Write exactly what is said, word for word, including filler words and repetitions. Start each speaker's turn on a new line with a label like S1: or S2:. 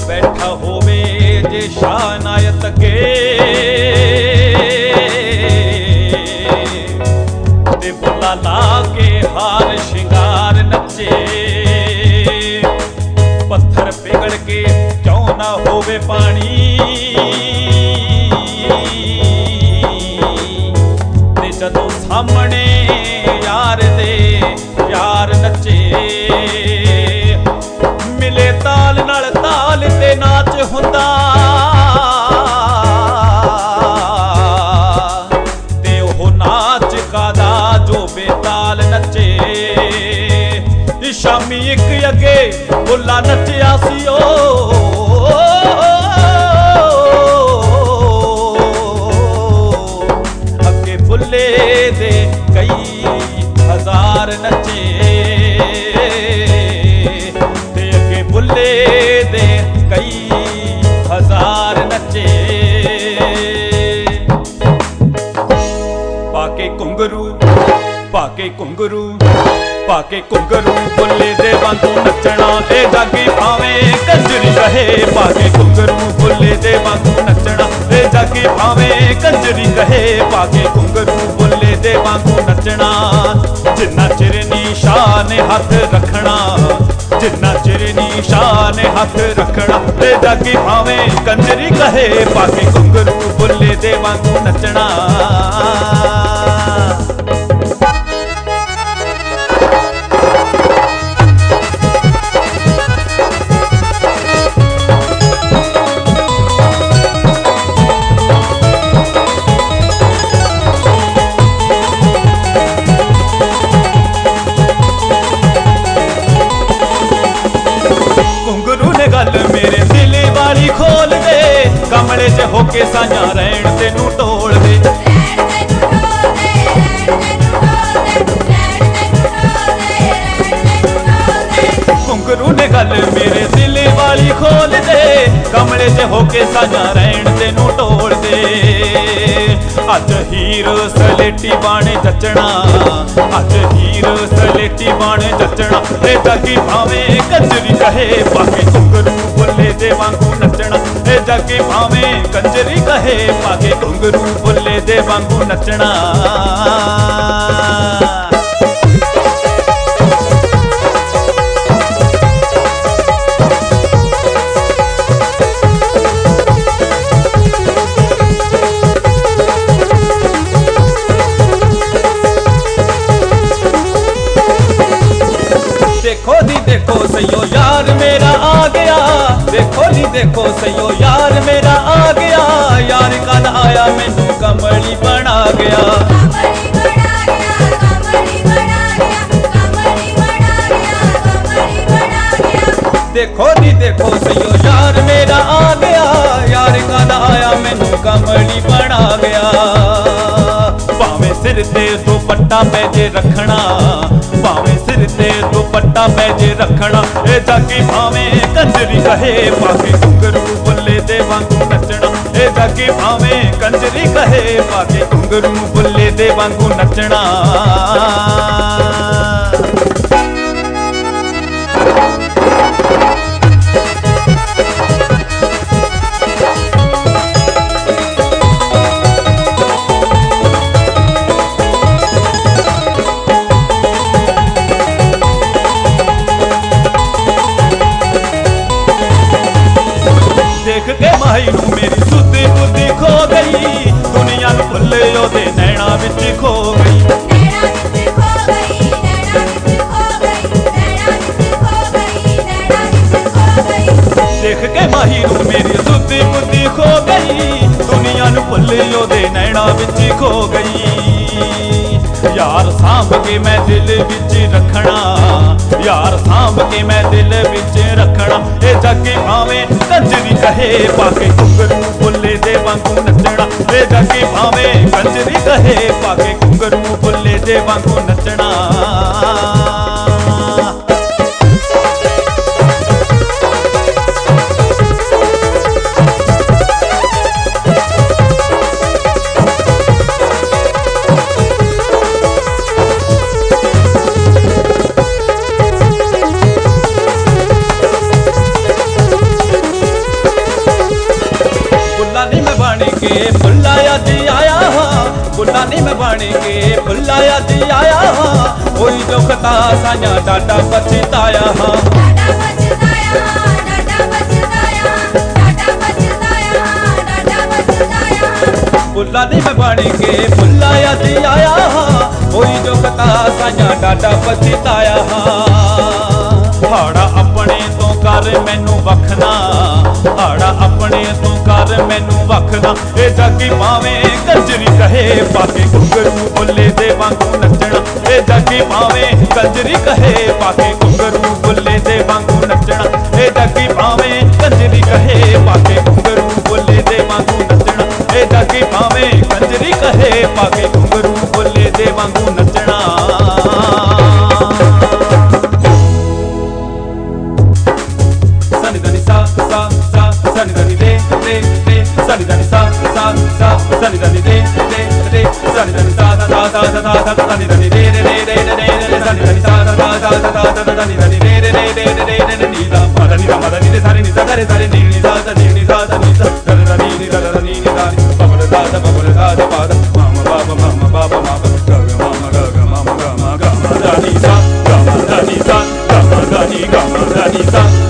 S1: बैठा होवे जे शानायत अगे ते बुला ला के हार शिंगार नचे पत्थर पिघल के क्यों ना होवे पानी ते जदों सामने यार दे यार नचे मिले ताल नाल ताल ते नाच हुंदा ते ओह नाच कादा जो बेताल नचे शामी एक अगे बुला नचिया सी ओ अगे बुले दे कई हजार नचे ते अगे बुले दे कई हजार नचे पाके घुंघरू पाके घुंघरू पाके घुंघरू बुले दे वांगू नचना ए जागी भावें कंजरी कहे पाके घुंघरू बुले दे वांगू नचना ए जागी भावें कंजरी कहे पाके घुंघरू बुले दे वांगू नचना जिन्ना चिर निशान हाथ रखना जिन्ना चिर निशान हाथ रखना ए जागी भावें कंजरी कहे पाके घुंघरू बुले दे वांगू नचना मेरे दिल वाली खोल दे कमले च होके साइया रहन तेनू टोल दे घुंघरू ने गल मेरे दिल वाली खोल दे कमले च होके साइया रहन तेनू टोल दे अज हीर सलेटी बाणे जचना अज हीर सलेटी बाणे जचना ते जागी भावें कंजरी कहे पाके घुंघरू बुले दे वांगू नचना ते जागी भावें कंजरी कहे पाके घुंघरू बुले दे वांगू नचना देखो नी देखो सयो यार मेरा आ गया देखो नी देखो सयो यार मेरा आ गया यार कल आया मैनू कमली बना गया देखो नी देखो सयो यार मेरा आ गया यार कल आया मैनू कमली बना गया भावें सिर ते दुपट्टा पैजे रखना भावें सिर ते दुपट्टा पैजे रखना ए जागी भावें कंजरी कहे पाके घुंघरू बुले दे वांगू नचना ए जागी भावें कंजरी कहे पाके घुंघरू बुले दे वांगू नचना देख के माही नू मेरी सुधी बुद्धि खो गई दुनिया नू भुल्ले ओदे नैना विच खो गई देख के माही नू मेरी सुधी बुद्धि खो गई दुनिया नू भुल्ले ओदे नैना विच खो गई यार सांभ के मैं दिल विच रखना यार सांभ के मैं दिल विच रखना ए जागी भावें कंजरी कहे पाके घुंघरू बुले दे वांगू नचना ए जागी भावें कंजरी कहे पाके घुंघरू बुले दे वांगू नचना के बुलाया जी आया हाँ, बुला नी मैं बन के बुलाया जी आया हाँ, ओई जो खता साया डाडा पछताया हाँ। बुला नी मैं बन के बुलाया जी आया हाँ, ओई जो खता साया डाडा पछताया हाँ। हाड़ा अपने तो कर मैनू वखना, हाड़ा अपने तो कर मैनू वखना, ए जागी पावे कंजरी कहे पाके घुंघरू बुल्ले दे वांगू नचना, ए जागी पावे कंजरी कहे पाके घुंघरू बुल्ले दे वांगू नचना, ए जागी पावे कंजरी कहे पाके घुंघरू बुल्ले दे वांगू नचना, ए जागी पावे कंजरी कहे पाके घुंघरू बुल्ले दे वांगू नचना। Sunny Sunny day day day Sunny Sunny sa sa sa Sunny Sunny day day day Sunny Sunny sa sa sa sa sa sa Sunny Sunny day day day day day Sunny Sunny sa sa sa sa sa sa Sunny Sunny day day day day day day ni da ma da ni da ma da ni de sari ni sa sari sari ni ni sa sa ni ni sa sa ni sa da da ni ni da da ni ni da ni pa ma da da pa ma da da pa da ma ma ba ba ma ma ba ba ma ba ga ga ma ma ga ga ma ma ga ma ga ma da ni sa ga ma da ni sa ga ma da ni ga ma da ni sa